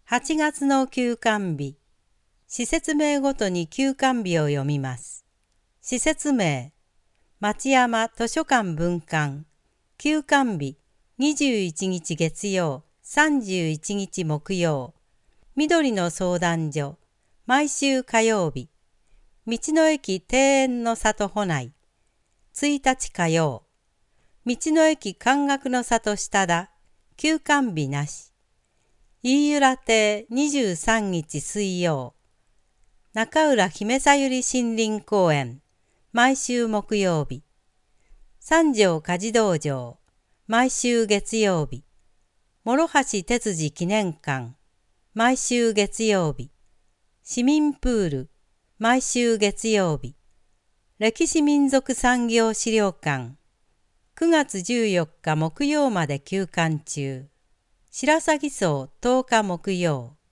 8月の休館日。施設名ごとに休館日を読みます。施設名、町山図書館分館。休館日、21日月曜、31日木曜。緑の相談所、毎週火曜日。道の駅庭園の里保内。1日火曜。道の駅関学の里下田。休館日なし。飯浦亭23日水曜。中浦姫さゆり森林公園。毎週木曜日。三条家事道場。毎週月曜日。諸橋哲司記念館。毎週月曜日。市民プール。毎週月曜日。歴史民族産業資料館。9月14日木曜まで休館中。白鷺荘10日木曜。